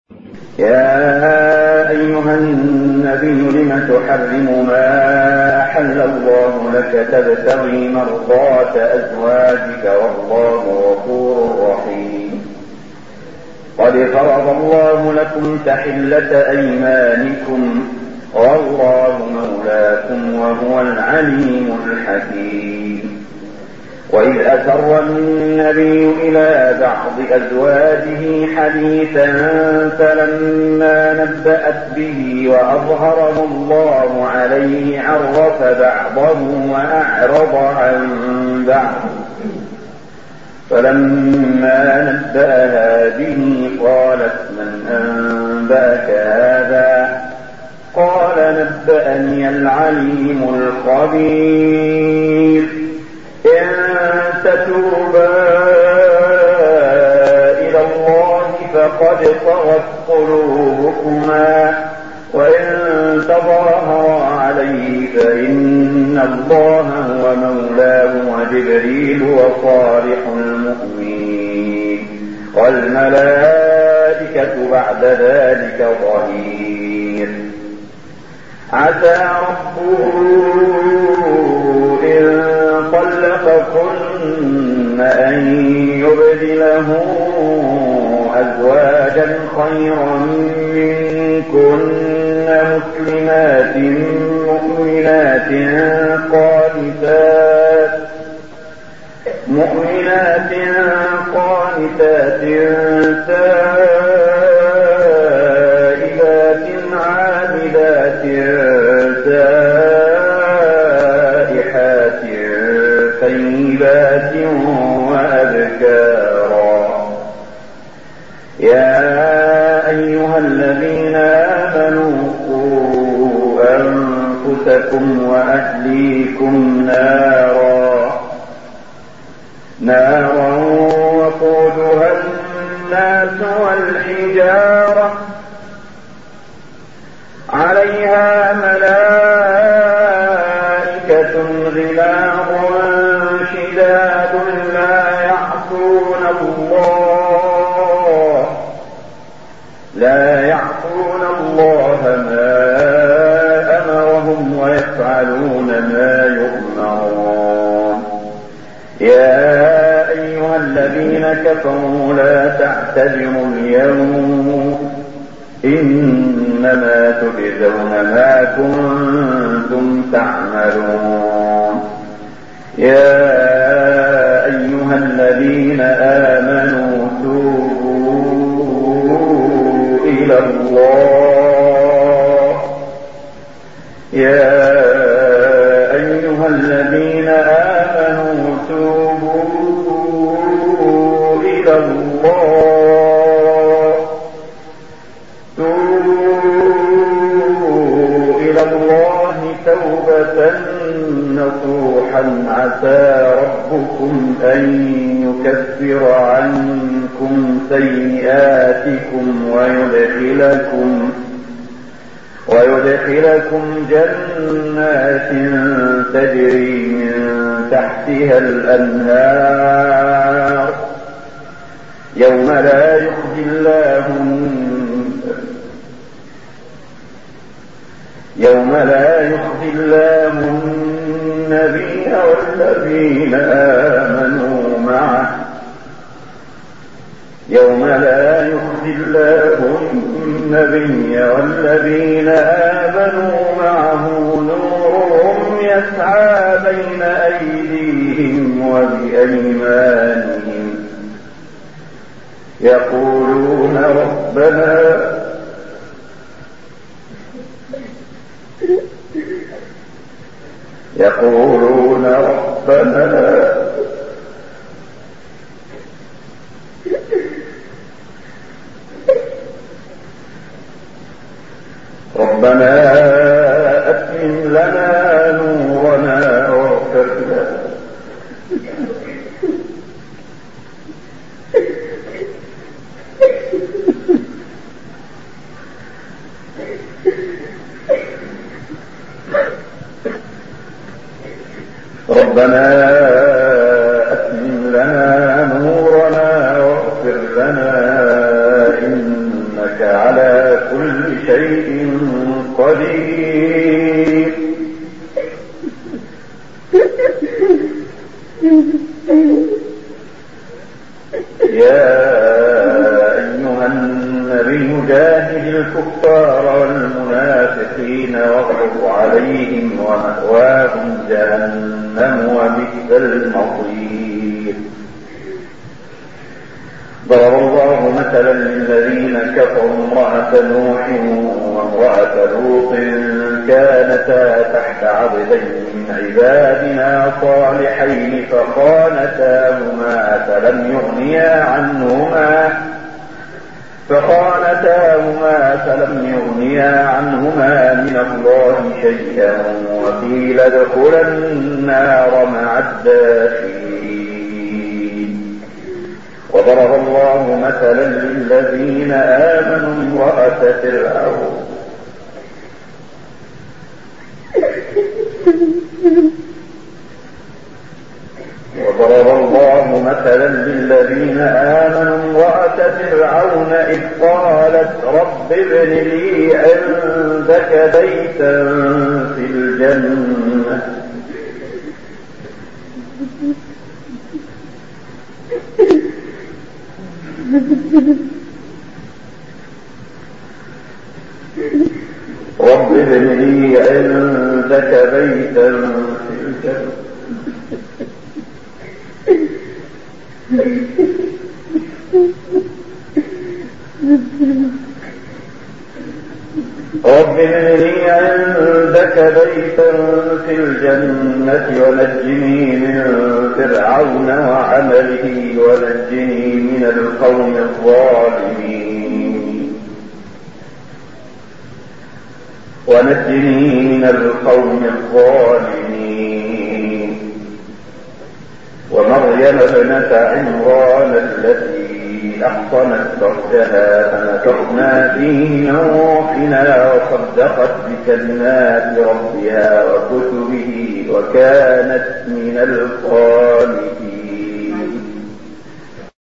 يا أيها النبي لم تحرم ما أحل الله لك تبتغي مرضات أزواجك والله غفور رحيم. قد فرض الله لكم تحلة أيمانكم والله مولاكم وهو العليم الحكيم. وإذ أسر النبي إلى بعض أزواجه حديثا فلما نبأت به وأظهره الله عليه عرف بعضه وأعرض عن بعض. فلما نبأها به قالت من أنبأك هذا؟ قال نبأني العليم الخبير. إن تتوبا إلى الله فقد طغت قلوبكما وإن تظاهرا عليه فإن الله هو مولاه وجبريل وصالح المؤمنين والملائكة بعد ذلك ظهير. عسى ربه إن طلقكن أن يبدله أزواجا خيرا منكن مسلمات مؤمنات قانتات تائبات عابدات سائحات طيبات وأبكارا. يا أيها الذين آمنوا قوا أنفسكم وأهليكم نارا وقودها الناس والحجارة عليها ملائكة غلاظ شداد لا يعصون الله ما أمرهم ويفعلون ما يؤمرون. يا أيها الذين كفروا لا تعتذروا اليوم إنما تجزون ما كنتم تعملون. يا أيها الذين آمنوا توبوا إلى الله. يا أيها الذين آمنوا توبوا إلى الله توبة نصوحا عسى ربكم أن يكفر عنكم سيئاتكم ويدخلكم جنات تجري من تحتها الأنهار يوم لا يخزي الله النبي والذين آمنوا معه نورهم يسعى بين أيديهم وبأيمانهم يقولون ربنا أتمم لنا نورنا واغفر لنا ربنا أتمم لنا نورنا واغفر لنا إنك على كل شيء قدير. يا أيها النبي جاهد الكفار والمنافقين واغلظ عليهم ومأواهم جهنم وبئس المصير. ضرب الله مثلا للذين كفروا امرأة نوح وامرأة لوط كانتا تحت عبدين من عبادنا صالحين فخانتاهما فلم يغنيا عنهما من الله شيئا وقيل ادخلا النار مع الداخلين. وضرب الله مثلا للذين آمنوا امرأة فرعون إذ قالت رب ابن لي عندك بيتا في الجنة رب ابن لي عندك بيتا في الجنة رب ابن لي عندك بيتا في الجنة ونجني من فرعون وعمله ونجني من القوم الظالمين. ومريم ابنة عمران التي أحصنت فرجها فنفخنا فيه من روحنا وصدقت بكلمات ربها وكتبه وكانت من القانتين.